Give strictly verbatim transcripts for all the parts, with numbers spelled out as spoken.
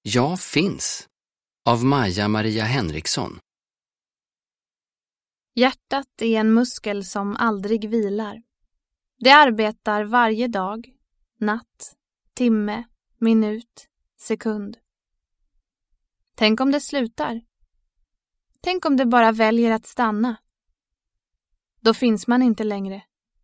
Jag finns av Maja Maria Henriksson. Hjärtat är en muskel som aldrig vilar. Det arbetar varje dag, natt, timme, minut, sekund. Tänk om det slutar. Tänk om det bara väljer att stanna. Då finns man inte längre.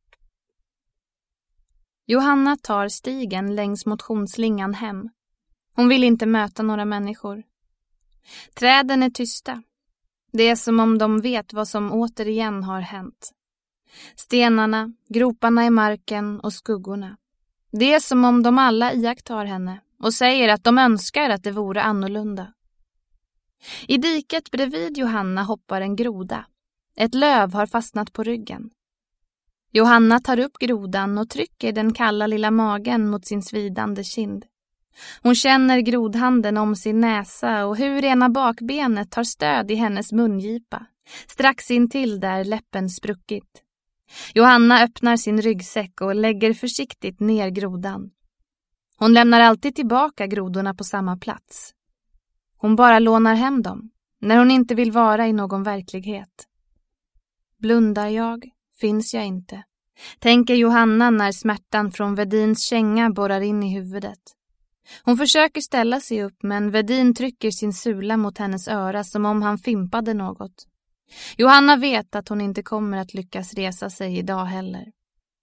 Johanna tar stigen längs motionsslingan hem. Hon vill inte möta några människor. Träden är tysta. Det är som om de vet vad som återigen har hänt. Stenarna, groparna i marken och skuggorna. Det är som om de alla iakttar henne och säger att de önskar att det vore annorlunda. I diket bredvid Johanna hoppar en groda. Ett löv har fastnat på ryggen. Johanna tar upp grodan och trycker den kalla lilla magen mot sin svidande kind. Hon känner grodhanden om sin näsa och hur ena bakbenet tar stöd i hennes mungipa, strax intill där läppen spruckit. Johanna öppnar sin ryggsäck och lägger försiktigt ner grodan. Hon lämnar alltid tillbaka grodorna på samma plats. Hon bara lånar hem dem, när hon inte vill vara i någon verklighet. Blundar jag, finns jag inte, tänker Johanna när smärtan från Vedins känga borrar in i huvudet. Hon försöker ställa sig upp, men Vedin trycker sin sula mot hennes öra som om han fimpade något. Johanna vet att hon inte kommer att lyckas resa sig idag heller.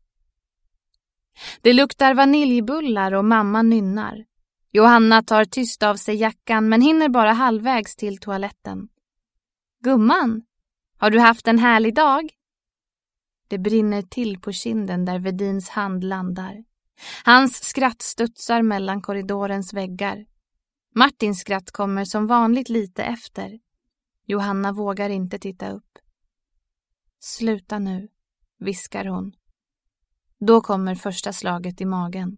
Det luktar vaniljbullar och mamma nynnar. Johanna tar tyst av sig jackan men hinner bara halvvägs till toaletten. Gumman, har du haft en härlig dag? Det brinner till på kinden där Vedins hand landar. Hans skratt studsar mellan korridorens väggar. Martins skratt kommer som vanligt lite efter. Johanna vågar inte titta upp. Sluta nu, viskar hon. Då kommer första slaget i magen.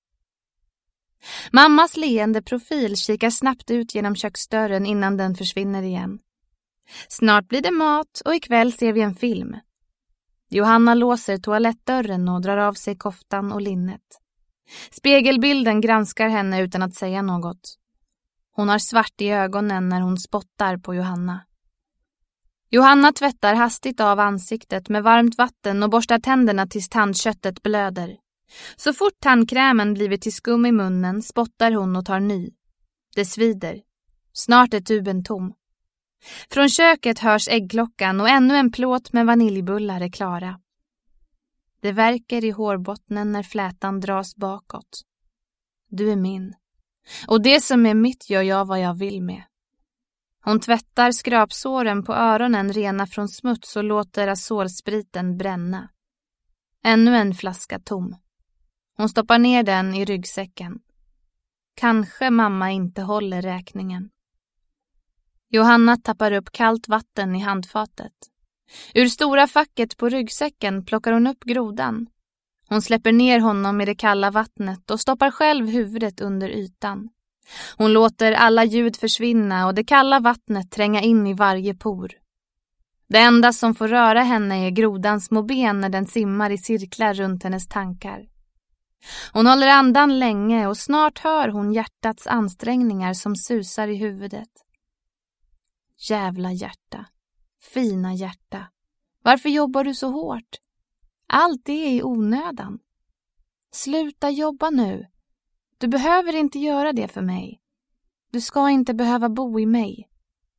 Mammas leende profil kikar snabbt ut genom köksdörren innan den försvinner igen. Snart blir det mat och ikväll ser vi en film. Johanna låser toalettdörren och drar av sig koftan och linnet. Spegelbilden granskar henne utan att säga något. Hon har svart i ögonen när hon spottar på Johanna. Johanna tvättar hastigt av ansiktet med varmt vatten och borstar tänderna tills tandköttet blöder. Så fort tandkrämen blivit till skum i munnen spottar hon och tar ny. Det svider. Snart är tuben tom. Från köket hörs äggklockan och ännu en plåt med vaniljbullar är klara. Det värker i hårbottnen när flätan dras bakåt. Du är min. Och det som är mitt gör jag vad jag vill med. Hon tvättar skrapsåren på öronen rena från smuts och låter azolspriten bränna. Ännu en flaska tom. Hon stoppar ner den i ryggsäcken. Kanske mamma inte håller räkningen. Johanna tappar upp kallt vatten i handfatet. Ur stora facket på ryggsäcken plockar hon upp grodan. Hon släpper ner honom i det kalla vattnet och stoppar själv huvudet under ytan. Hon låter alla ljud försvinna och det kalla vattnet tränga in i varje por. Det enda som får röra henne är grodans små ben när den simmar i cirklar runt hennes tankar. Hon håller andan länge och snart hör hon hjärtats ansträngningar som susar i huvudet. Jävla hjärta, fina hjärta. Varför jobbar du så hårt? Allt det är i onödan. Sluta jobba nu. Du behöver inte göra det för mig. Du ska inte behöva bo i mig.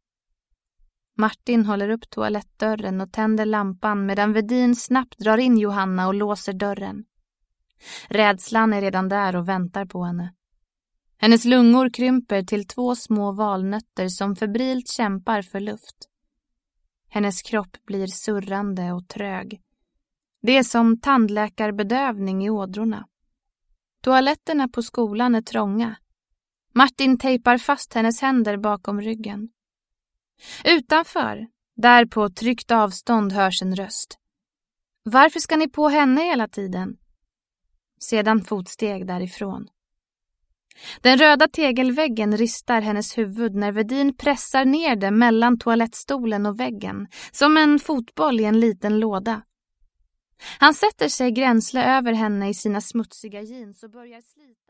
Martin håller upp toalettdörren och tänder lampan medan Vedin snabbt drar in Johanna och låser dörren. Rädslan är redan där och väntar på henne. Hennes lungor krymper till två små valnötter som febrilt kämpar för luft. Hennes kropp blir surrande och trög. Det är som tandläkarbedövning i ådrorna. Toaletterna på skolan är trånga. Martin tejpar fast hennes händer bakom ryggen. Utanför, där på tryckt avstånd hörs en röst. Varför ska ni på henne hela tiden? Sedan fotsteg därifrån. Den röda tegelväggen ristar hennes huvud när Vedin pressar ner det mellan toalettstolen och väggen, som en fotboll i en liten låda. Han sätter sig gränsle över henne i sina smutsiga jeans och börjar slita.